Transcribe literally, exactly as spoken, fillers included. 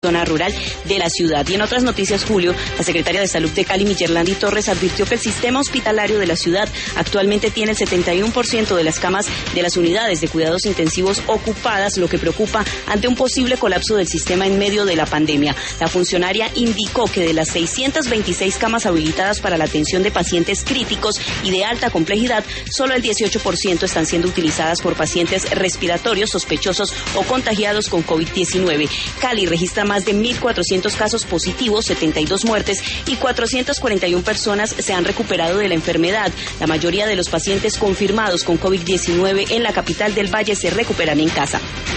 zona rural de la ciudad. Y en otras noticias, Julio, la secretaria de Salud de Cali, Miyerlandi Torres, advirtió que el sistema hospitalario de la ciudad actualmente tiene el setenta y uno por ciento de las camas de las unidades de cuidados intensivos ocupadas, lo que preocupa ante un posible colapso del sistema en medio de la pandemia. La funcionaria indicó que de las seiscientas veintiséis camas habilitadas para la atención de pacientes críticos y de alta complejidad, solo el dieciocho por ciento están siendo utilizadas por pacientes respiratorios sospechosos o contagiados con COVID diecinueve. Cali registra más de mil cuatrocientos casos positivos, setenta y dos muertes y cuatrocientas cuarenta y una personas se han recuperado de la enfermedad. La mayoría de los pacientes confirmados con COVID diecinueve en la capital del Valle se recuperan en casa.